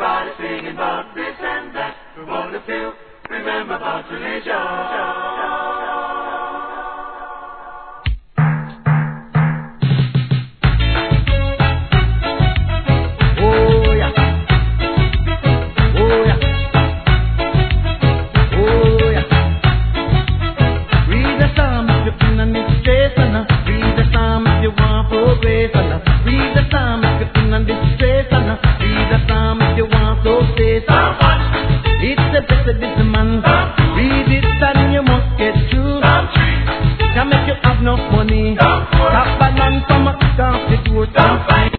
Everybody singing about this and that. We wanna feel, remember about religion. It's a blessed man. Read it and you must get through. Can make you have enough money.